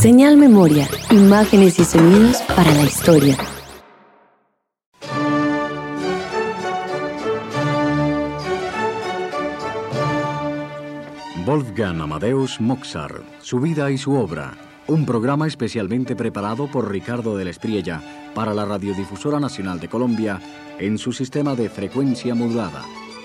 Señal Memoria, imágenes y sonidos para la historia. Wolfgang Amadeus Mozart, su vida y su obra. Un programa especialmente preparado por Ricardo de la Espriella para la Radiodifusora Nacional de Colombia en su sistema de frecuencia modulada.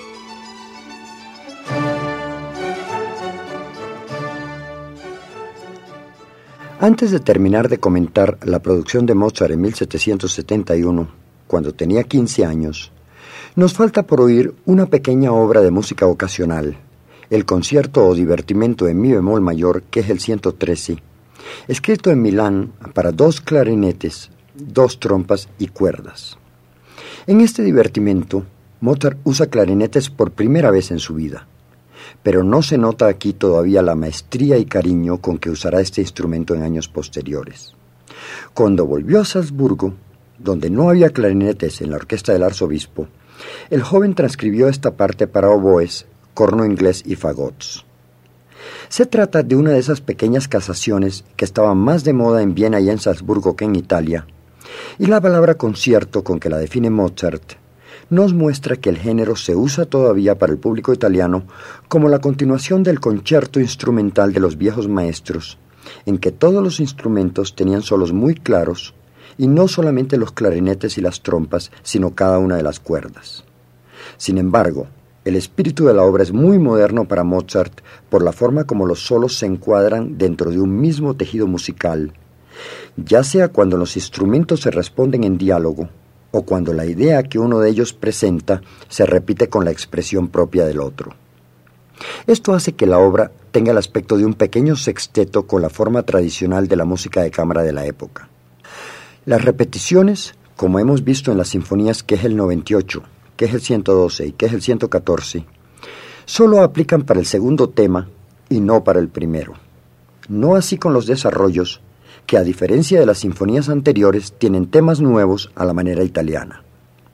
Antes de terminar de comentar la producción de Mozart en 1771, cuando tenía 15 años, nos falta por oír una pequeña obra de música ocasional, el concierto o divertimento en mi bemol mayor, que es el 113, escrito en Milán para 2 clarinetes, 2 trompas y cuerdas. En este divertimento, Mozart usa clarinetes por primera vez en su vida, pero no se nota aquí todavía la maestría y cariño con que usará este instrumento en años posteriores. Cuando volvió a Salzburgo, donde no había clarinetes en la orquesta del arzobispo, el joven transcribió esta parte para oboes, corno inglés y fagots. Se trata de una de esas pequeñas casaciones que estaban más de moda en Viena y en Salzburgo que en Italia, y la palabra concierto con que la define Mozart nos muestra que el género se usa todavía para el público italiano como la continuación del concierto instrumental de los viejos maestros, en que todos los instrumentos tenían solos muy claros, y no solamente los clarinetes y las trompas, sino cada una de las cuerdas. Sin embargo, el espíritu de la obra es muy moderno para Mozart por la forma como los solos se encuadran dentro de un mismo tejido musical, ya sea cuando los instrumentos se responden en diálogo, o cuando la idea que uno de ellos presenta se repite con la expresión propia del otro. Esto hace que la obra tenga el aspecto de un pequeño sexteto con la forma tradicional de la música de cámara de la época. Las repeticiones, como hemos visto en las sinfonías que es el 98, que es el 112 y que es el 114, solo aplican para el segundo tema y no para el primero. No así con los desarrollos, que a diferencia de las sinfonías anteriores tienen temas nuevos a la manera italiana.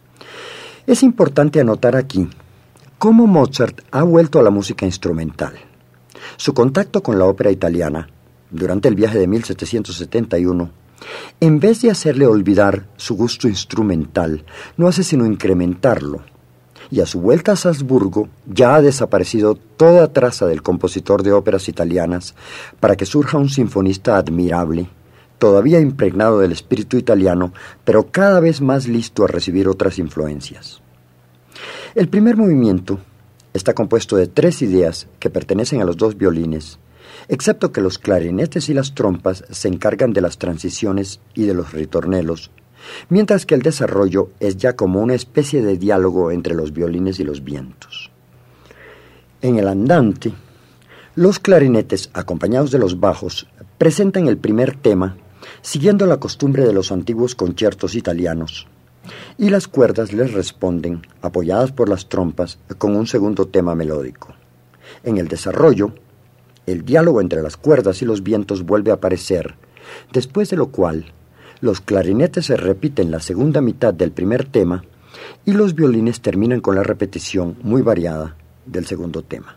Es importante anotar aquí cómo Mozart ha vuelto a la música instrumental. Su contacto con la ópera italiana, durante el viaje de 1771, en vez de hacerle olvidar su gusto instrumental, no hace sino incrementarlo, y a su vuelta a Salzburgo ya ha desaparecido toda traza del compositor de óperas italianas para que surja un sinfonista admirable, todavía impregnado del espíritu italiano, pero cada vez más listo a recibir otras influencias. El primer movimiento está compuesto de 3 ideas que pertenecen a los 2 violines, excepto que los clarinetes y las trompas se encargan de las transiciones y de los ritornelos, mientras que el desarrollo es ya como una especie de diálogo entre los violines y los vientos. En el andante, los clarinetes, acompañados de los bajos, presentan el primer tema, siguiendo la costumbre de los antiguos conciertos italianos, y las cuerdas les responden, apoyadas por las trompas, con un segundo tema melódico. En el desarrollo, el diálogo entre las cuerdas y los vientos vuelve a aparecer, después de lo cual los clarinetes se repiten la segunda mitad del primer tema y los violines terminan con la repetición muy variada del segundo tema.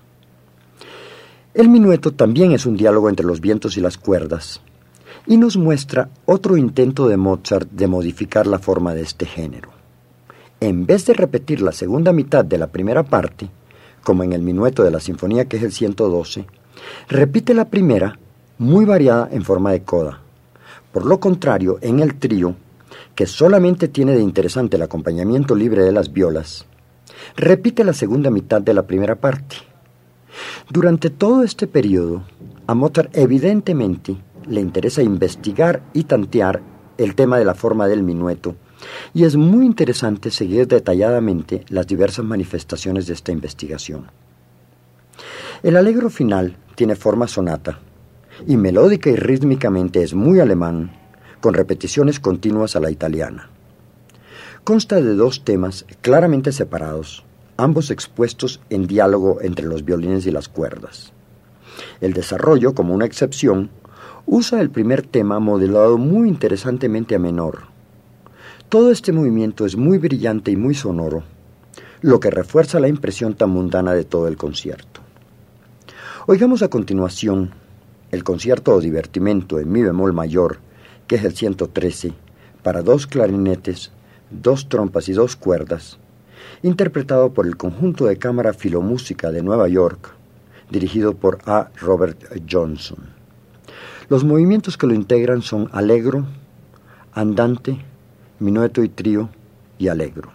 El minueto también es un diálogo entre los vientos y las cuerdas, y nos muestra otro intento de Mozart de modificar la forma de este género. En vez de repetir la segunda mitad de la primera parte, como en el minueto de la sinfonía que es el 112, repite la primera, muy variada en forma de coda. Por lo contrario, en el trío, que solamente tiene de interesante el acompañamiento libre de las violas, repite la segunda mitad de la primera parte. Durante todo este periodo, a Mozart evidentemente le interesa investigar y tantear el tema de la forma del minueto, y es muy interesante seguir detalladamente las diversas manifestaciones de esta investigación. El allegro final tiene forma sonata, y melódica y rítmicamente es muy alemán, con repeticiones continuas a la italiana. Consta de 2 temas claramente separados, ambos expuestos en diálogo entre los violines y las cuerdas. El desarrollo, como una excepción, usa el primer tema modelado muy interesantemente a menor. Todo este movimiento es muy brillante y muy sonoro, lo que refuerza la impresión tan mundana de todo el concierto. Oigamos a continuación el concierto o divertimento en mi bemol mayor, que es el 113, para 2 clarinetes, 2 trompas y 2 cuerdas, interpretado por el Conjunto de Cámara Filomúsica de Nueva York, dirigido por A. Robert Johnson. Los movimientos que lo integran son allegro, andante, minueto y trío y allegro.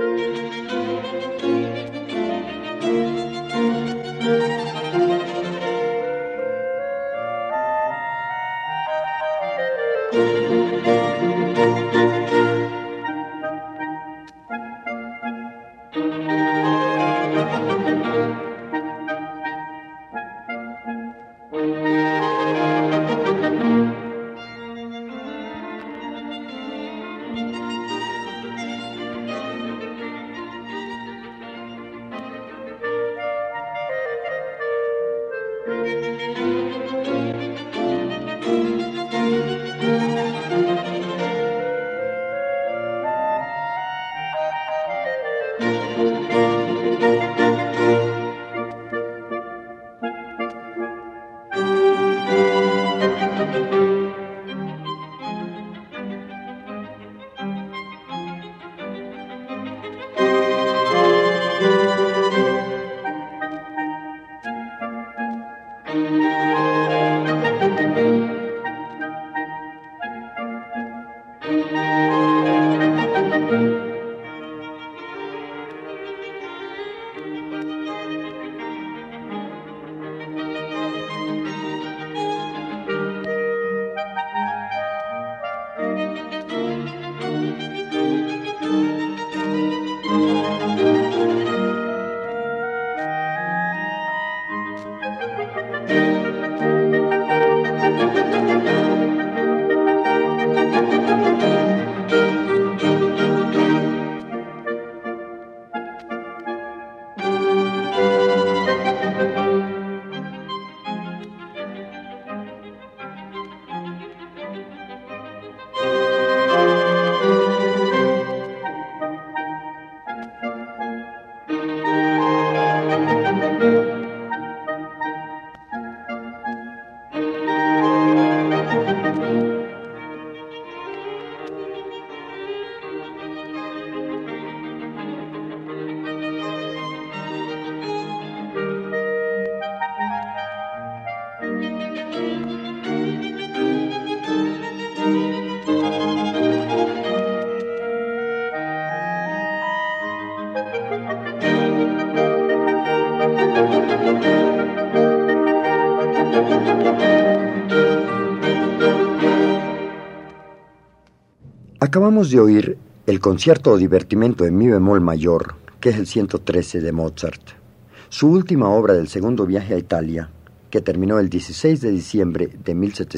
Acabamos de oír el concierto o divertimento en mi bemol mayor, que es el 113 de Mozart, su última obra del segundo viaje a Italia, que terminó el 16 de diciembre de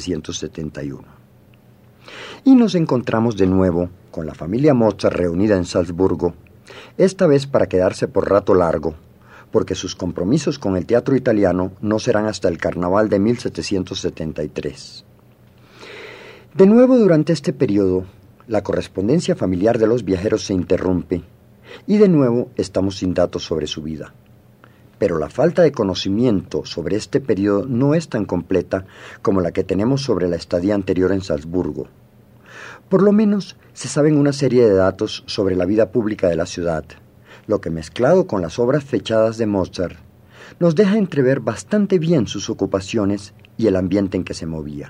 1771. Y nos encontramos de nuevo con la familia Mozart reunida en Salzburgo, esta vez para quedarse por rato largo, porque sus compromisos con el teatro italiano no serán hasta el carnaval de 1773. De nuevo, durante este periodo, la correspondencia familiar de los viajeros se interrumpe y de nuevo estamos sin datos sobre su vida. Pero la falta de conocimiento sobre este periodo no es tan completa como la que tenemos sobre la estadía anterior en Salzburgo. Por lo menos se saben una serie de datos sobre la vida pública de la ciudad, lo que mezclado con las obras fechadas de Mozart nos deja entrever bastante bien sus ocupaciones y el ambiente en que se movía.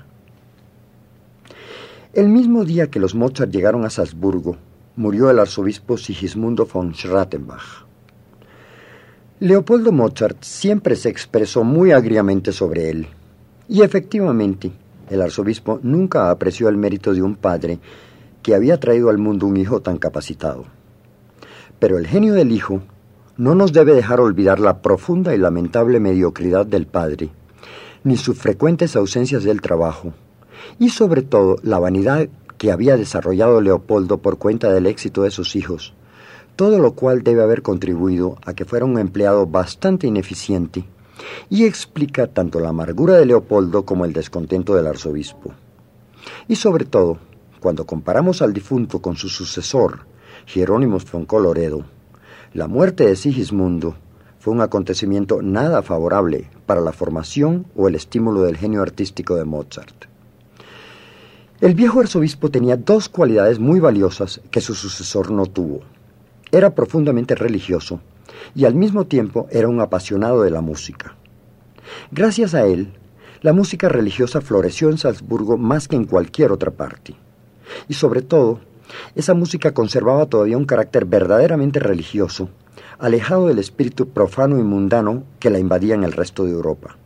El mismo día que los Mozart llegaron a Salzburgo, murió el arzobispo Sigismundo von Schrattenbach. Leopoldo Mozart siempre se expresó muy agriamente sobre él, y efectivamente, el arzobispo nunca apreció el mérito de un padre que había traído al mundo un hijo tan capacitado. Pero el genio del hijo no nos debe dejar olvidar la profunda y lamentable mediocridad del padre, ni sus frecuentes ausencias del trabajo, y sobre todo la vanidad que había desarrollado Leopoldo por cuenta del éxito de sus hijos, todo lo cual debe haber contribuido a que fuera un empleado bastante ineficiente, y explica tanto la amargura de Leopoldo como el descontento del arzobispo. Y sobre todo, cuando comparamos al difunto con su sucesor, Jerónimo von Colloredo, la muerte de Sigismundo fue un acontecimiento nada favorable para la formación o el estímulo del genio artístico de Mozart. El viejo arzobispo tenía dos cualidades muy valiosas que su sucesor no tuvo. Era profundamente religioso y al mismo tiempo era un apasionado de la música. Gracias a él, la música religiosa floreció en Salzburgo más que en cualquier otra parte. Y sobre todo, esa música conservaba todavía un carácter verdaderamente religioso, alejado del espíritu profano y mundano que la invadía en el resto de Europa.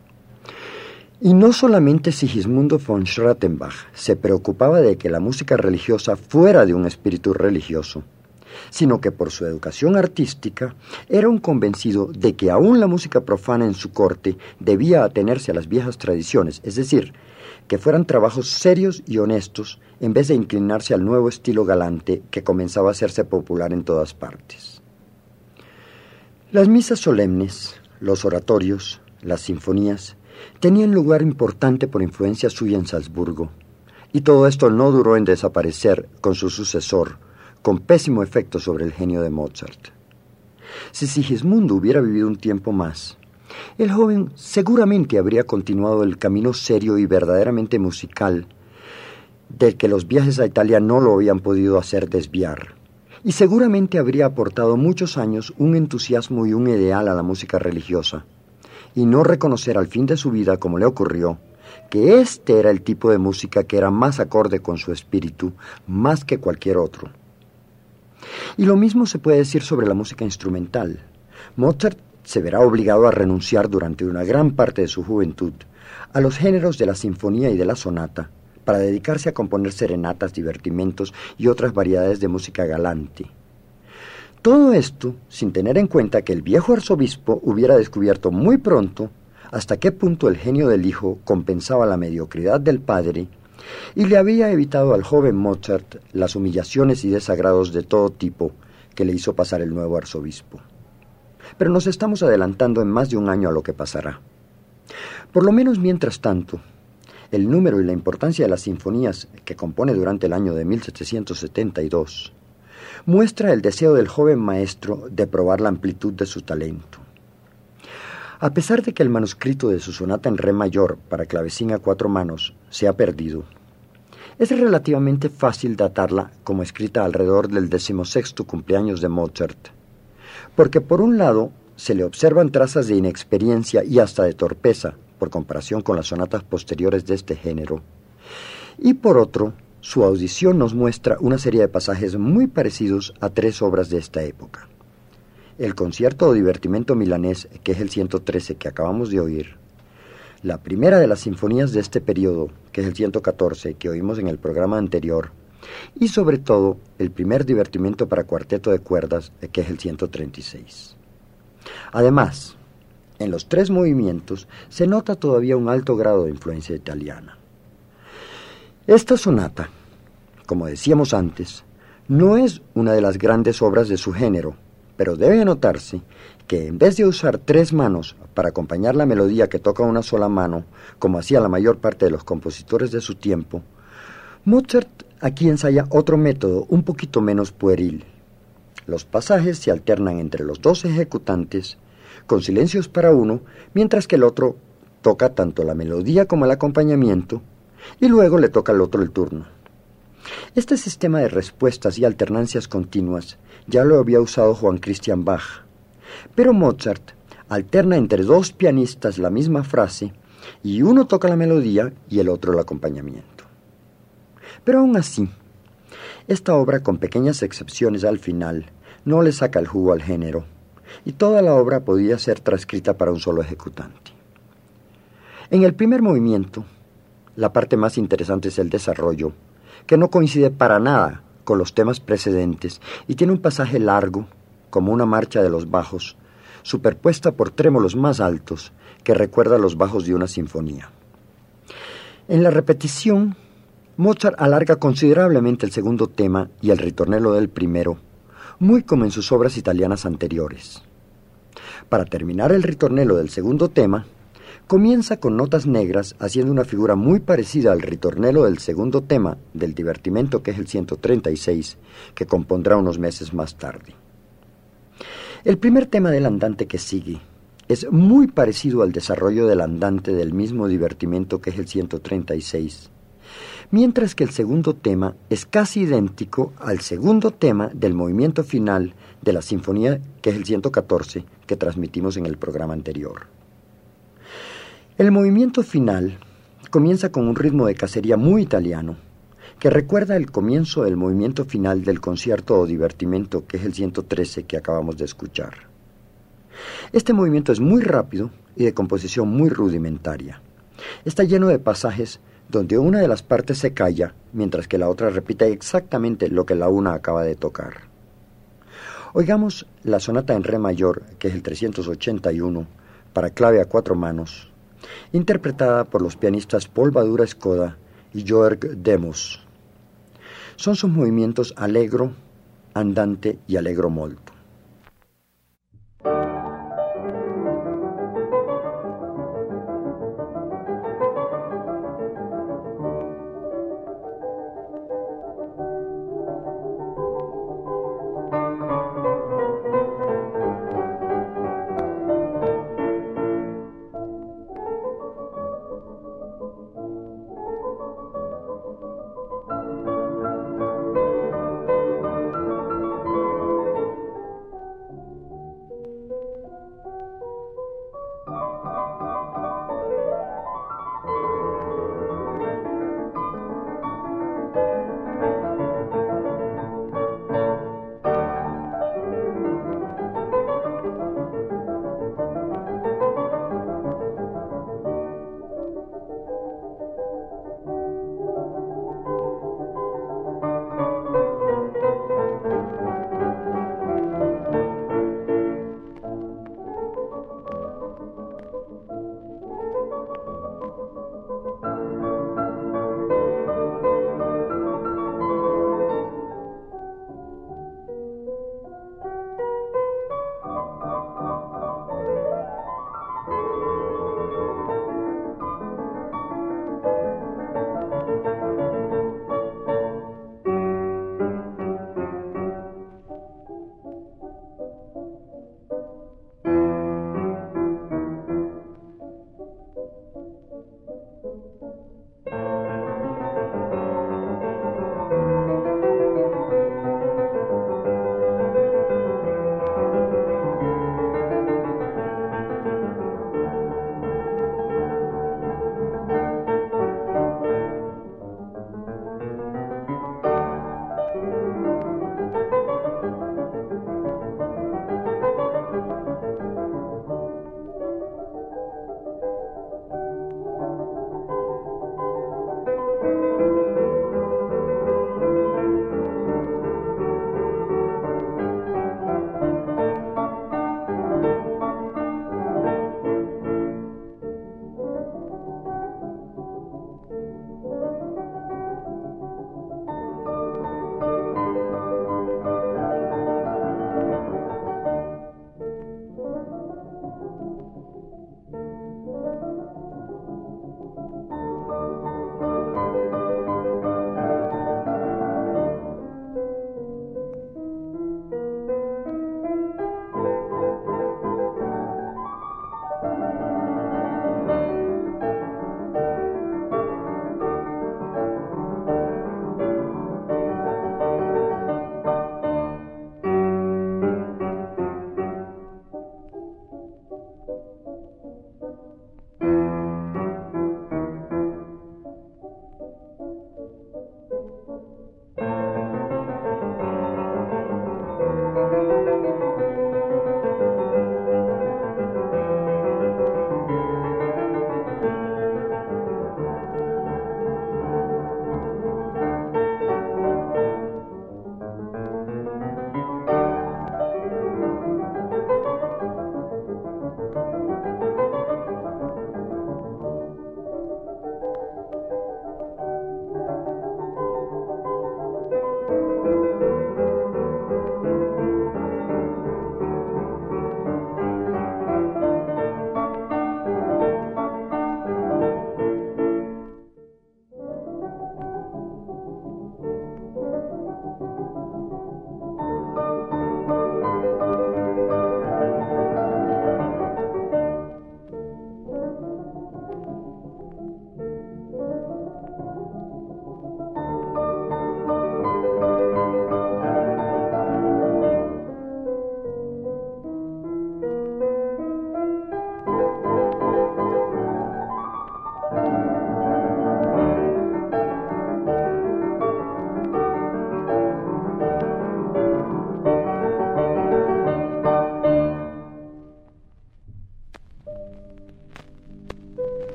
Y no solamente Sigismundo von Schrattenbach se preocupaba de que la música religiosa fuera de un espíritu religioso, sino que por su educación artística era un convencido de que aún la música profana en su corte debía atenerse a las viejas tradiciones, es decir, que fueran trabajos serios y honestos en vez de inclinarse al nuevo estilo galante que comenzaba a hacerse popular en todas partes. Las misas solemnes, los oratorios, las sinfonías, tenían lugar importante por influencia suya en Salzburgo, y todo esto no duró en desaparecer con su sucesor, con pésimo efecto sobre el genio de Mozart. Si Sigismundo hubiera vivido un tiempo más, el joven seguramente habría continuado el camino serio y verdaderamente musical del que los viajes a Italia no lo habían podido hacer desviar, y seguramente habría aportado muchos años un entusiasmo y un ideal a la música religiosa, y no reconocer al fin de su vida, como le ocurrió, que este era el tipo de música que era más acorde con su espíritu, más que cualquier otro. Y lo mismo se puede decir sobre la música instrumental. Mozart se verá obligado a renunciar durante una gran parte de su juventud a los géneros de la sinfonía y de la sonata, para dedicarse a componer serenatas, divertimentos y otras variedades de música galante. Todo esto sin tener en cuenta que el viejo arzobispo hubiera descubierto muy pronto hasta qué punto el genio del hijo compensaba la mediocridad del padre y le había evitado al joven Mozart las humillaciones y desagrados de todo tipo que le hizo pasar el nuevo arzobispo. Pero nos estamos adelantando en más de un año a lo que pasará. Por lo menos mientras tanto, el número y la importancia de las sinfonías que compone durante el año de 1772 muestra el deseo del joven maestro de probar la amplitud de su talento. A pesar de que el manuscrito de su sonata en re mayor para clavecín a 4 manos se ha perdido, es relativamente fácil datarla como escrita alrededor del 16º cumpleaños de Mozart, porque por un lado se le observan trazas de inexperiencia y hasta de torpeza por comparación con las sonatas posteriores de este género, y por otro, su audición nos muestra una serie de pasajes muy parecidos a 3 obras de esta época. El concierto o divertimento milanés, que es el 113 que acabamos de oír, la primera de las sinfonías de este periodo, que es el 114 que oímos en el programa anterior, y sobre todo el primer divertimento para cuarteto de cuerdas, que es el 136. Además, en los 3 movimientos se nota todavía un alto grado de influencia italiana. Esta sonata, como decíamos antes, no es una de las grandes obras de su género, pero debe notarse que en vez de usar 3 manos para acompañar la melodía que toca una sola mano, como hacía la mayor parte de los compositores de su tiempo, Mozart aquí ensaya otro método un poquito menos pueril. Los pasajes se alternan entre los 2 ejecutantes, con silencios para uno, mientras que el otro toca tanto la melodía como el acompañamiento, y luego le toca al otro el turno. Este sistema de respuestas y alternancias continuas ya lo había usado Johann Christian Bach, pero Mozart alterna entre 2 pianistas la misma frase y uno toca la melodía y el otro el acompañamiento. Pero aún así, esta obra, con pequeñas excepciones al final, no le saca el jugo al género, y toda la obra podía ser transcrita para un solo ejecutante. En el primer movimiento, la parte más interesante es el desarrollo, que no coincide para nada con los temas precedentes y tiene un pasaje largo, como una marcha de los bajos, superpuesta por trémolos más altos que recuerda los bajos de una sinfonía. En la repetición, Mozart alarga considerablemente el segundo tema y el ritornello del primero, muy como en sus obras italianas anteriores. Para terminar el ritornello del segundo tema, comienza con notas negras haciendo una figura muy parecida al ritornello del segundo tema del divertimento, que es el 136, que compondrá unos meses más tarde. El primer tema del andante que sigue es muy parecido al desarrollo del andante del mismo divertimento, que es el 136, mientras que el segundo tema es casi idéntico al segundo tema del movimiento final de la sinfonía, que es el 114, que transmitimos en el programa anterior. El movimiento final comienza con un ritmo de cacería muy italiano, que recuerda el comienzo del movimiento final del concierto o divertimento, que es el 113 que acabamos de escuchar. Este movimiento es muy rápido y de composición muy rudimentaria. Está lleno de pasajes donde una de las partes se calla, mientras que la otra repite exactamente lo que la una acaba de tocar. Oigamos la sonata en re mayor, que es el 381, para clave a 4 manos, interpretada por los pianistas Paul Badura-Skoda y Jörg Demos. Son sus movimientos allegro, andante y allegro molto.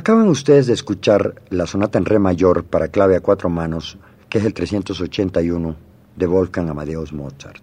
Acaban ustedes de escuchar la sonata en re mayor para clave a 4 manos, que es el 381 de Wolfgang Amadeus Mozart.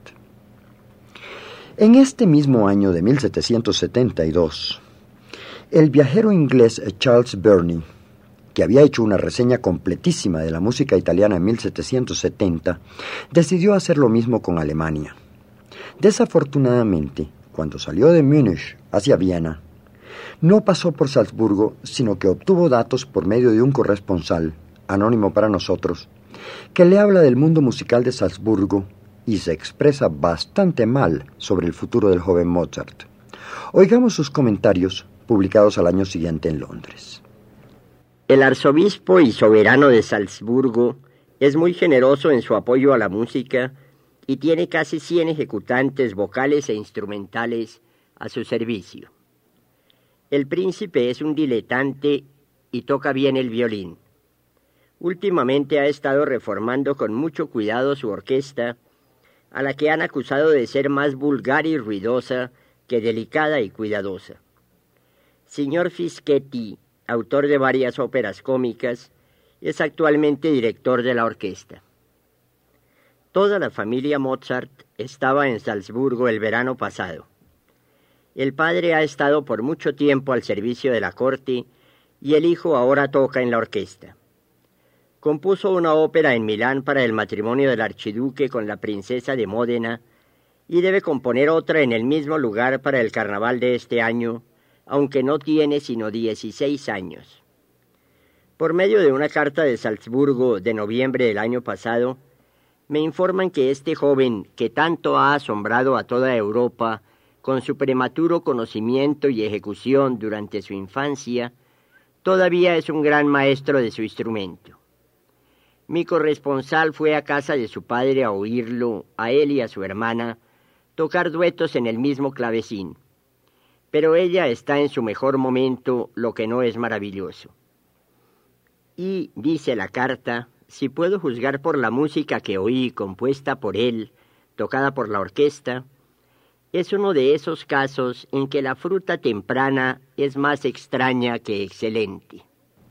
En este mismo año de 1772, el viajero inglés Charles Burney, que había hecho una reseña completísima de la música italiana en 1770, decidió hacer lo mismo con Alemania. Desafortunadamente, cuando salió de Múnich hacia Viena, no pasó por Salzburgo, sino que obtuvo datos por medio de un corresponsal, anónimo para nosotros, que le habla del mundo musical de Salzburgo y se expresa bastante mal sobre el futuro del joven Mozart. Oigamos sus comentarios, publicados al año siguiente en Londres. El arzobispo y soberano de Salzburgo es muy generoso en su apoyo a la música y tiene casi 100 ejecutantes vocales e instrumentales a su servicio. El príncipe es un diletante y toca bien el violín. Últimamente ha estado reformando con mucho cuidado su orquesta, a la que han acusado de ser más vulgar y ruidosa que delicada y cuidadosa. Signor Fischetti, autor de varias óperas cómicas, es actualmente director de la orquesta. Toda la familia Mozart estaba en Salzburgo el verano pasado. El padre ha estado por mucho tiempo al servicio de la corte y el hijo ahora toca en la orquesta. Compuso una ópera en Milán para el matrimonio del archiduque con la princesa de Módena y debe componer otra en el mismo lugar para el carnaval de este año, aunque no tiene sino 16 años. Por medio de una carta de Salzburgo de noviembre del año pasado, me informan que este joven, que tanto ha asombrado a toda Europa con su prematuro conocimiento y ejecución durante su infancia, todavía es un gran maestro de su instrumento. Mi corresponsal fue a casa de su padre a oírlo, a él y a su hermana, tocar duetos en el mismo clavecín. Pero ella está en su mejor momento, lo que no es maravilloso. Y, dice la carta, si puedo juzgar por la música que oí compuesta por él, tocada por la orquesta, es uno de esos casos en que la fruta temprana es más extraña que excelente.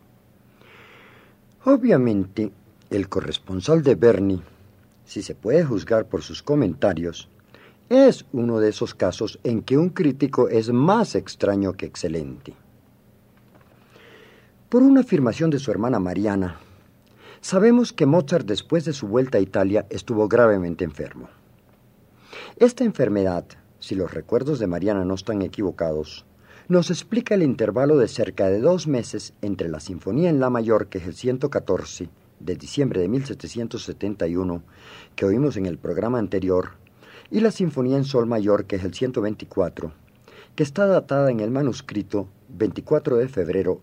Obviamente, el corresponsal de Burney, si se puede juzgar por sus comentarios, es uno de esos casos en que un crítico es más extraño que excelente. Por una afirmación de su hermana Mariana, sabemos que Mozart después de su vuelta a Italia estuvo gravemente enfermo. Esta enfermedad, si los recuerdos de Mariana no están equivocados, nos explica el intervalo de cerca de 2 meses entre la Sinfonía en La mayor, que es el 114, de diciembre de 1771, que oímos en el programa anterior, y la Sinfonía en Sol mayor, que es el 124, que está datada en el manuscrito 24 de febrero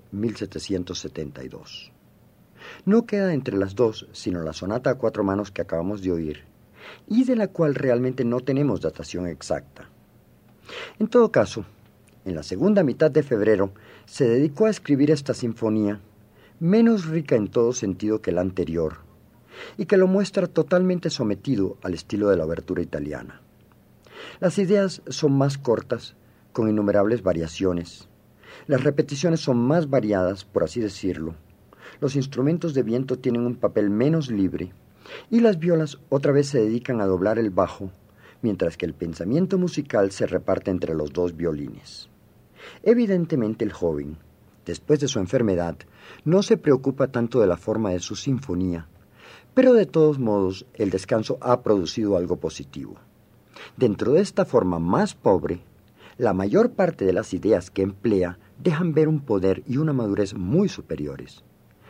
1772. No queda entre las dos sino la sonata a 4 manos que acabamos de oír, y de la cual realmente no tenemos datación exacta. En todo caso, en la segunda mitad de febrero se dedicó a escribir esta sinfonía, menos rica en todo sentido que la anterior, y que lo muestra totalmente sometido al estilo de la obertura italiana. Las ideas son más cortas, con innumerables variaciones. Las repeticiones son más variadas, por así decirlo. Los instrumentos de viento tienen un papel menos libre, y las violas otra vez se dedican a doblar el bajo, mientras que el pensamiento musical se reparte entre los 2 violines. Evidentemente el joven, después de su enfermedad, no se preocupa tanto de la forma de su sinfonía, pero de todos modos el descanso ha producido algo positivo. Dentro de esta forma más pobre, la mayor parte de las ideas que emplea dejan ver un poder y una madurez muy superiores.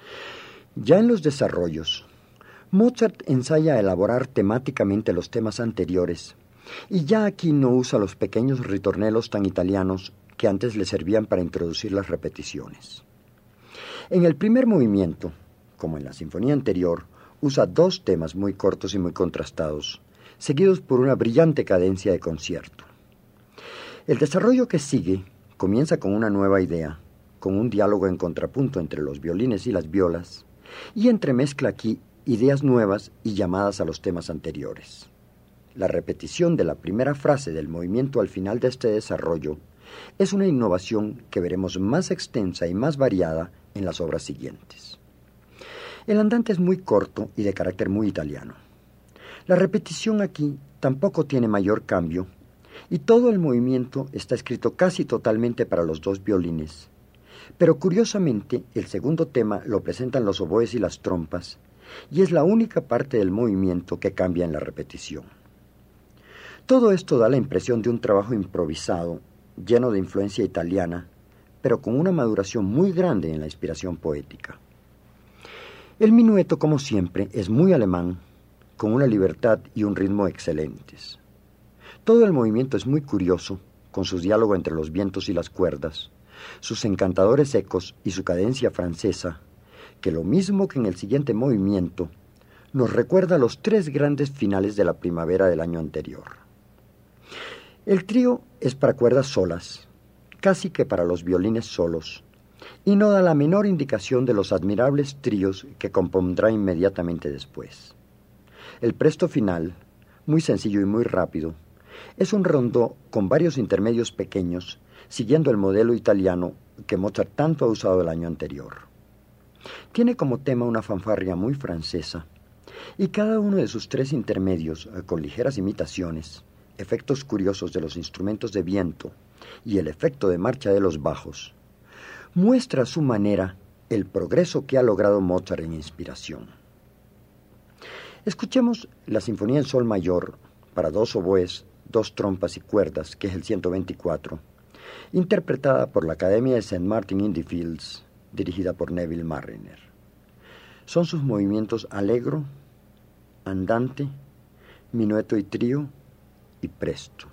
Ya en los desarrollos, Mozart ensaya elaborar temáticamente los temas anteriores, y ya aquí no usa los pequeños ritornelos tan italianos que antes le servían para introducir las repeticiones. En el primer movimiento, como en la sinfonía anterior, usa 2 temas muy cortos y muy contrastados, seguidos por una brillante cadencia de concierto. El desarrollo que sigue comienza con una nueva idea, con un diálogo en contrapunto entre los violines y las violas, y entremezcla aquí ideas nuevas y llamadas a los temas anteriores. La repetición de la primera frase del movimiento al final de este desarrollo es una innovación que veremos más extensa y más variada en las obras siguientes. El andante es muy corto y de carácter muy italiano. La repetición aquí tampoco tiene mayor cambio y todo el movimiento está escrito casi totalmente para los dos violines. Pero curiosamente, el segundo tema lo presentan los oboes y las trompas, y es la única parte del movimiento que cambia en la repetición. Todo esto da la impresión de un trabajo improvisado, lleno de influencia italiana, pero con una maduración muy grande en la inspiración poética. El minueto, como siempre, es muy alemán, con una libertad y un ritmo excelentes. Todo el movimiento es muy curioso, con su diálogo entre los vientos y las cuerdas, sus encantadores ecos y su cadencia francesa, que lo mismo que en el siguiente movimiento, nos recuerda los 3 grandes finales de la primavera del año anterior. El trío es para cuerdas solas, casi que para los violines solos, y no da la menor indicación de los admirables tríos que compondrá inmediatamente después. El presto final, muy sencillo y muy rápido, es un rondó con varios intermedios pequeños, siguiendo el modelo italiano que Mozart tanto ha usado el año anterior. Tiene como tema una fanfarria muy francesa, y cada uno de sus 3 intermedios, con ligeras imitaciones, efectos curiosos de los instrumentos de viento y el efecto de marcha de los bajos, muestra a su manera el progreso que ha logrado Mozart en inspiración. Escuchemos la Sinfonía en Sol mayor para 2 oboes, 2 trompas y cuerdas, que es el 124, interpretada por la Academia de St. Martin in the Fields, dirigida por Neville Marriner. Son sus movimientos allegro, andante, minueto y trío y presto.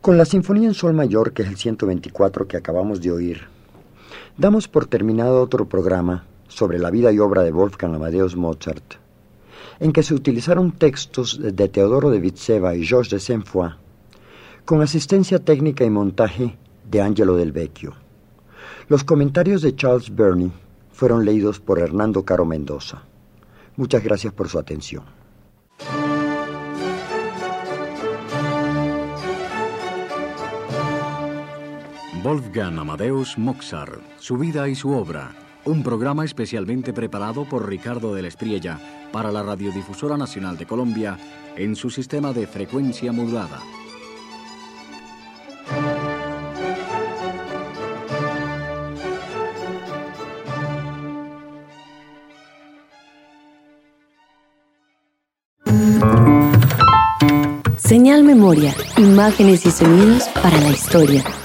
Con la Sinfonía en Sol Mayor, que es el 124 que acabamos de oír, damos por terminado otro programa sobre la vida y obra de Wolfgang Amadeus Mozart, en que se utilizaron textos de Teodoro de Vitseva y Georges de Saint-Foy, con asistencia técnica y montaje de Angelo Del Vecchio. Los comentarios de Charles Burney fueron leídos por Hernando Caro Mendoza. Muchas gracias por su atención. Wolfgang Amadeus Mozart, su vida y su obra. Un programa especialmente preparado por Ricardo de la Espriella para la Radiodifusora Nacional de Colombia en su sistema de frecuencia modulada. Señal Memoria, imágenes y sonidos para la historia.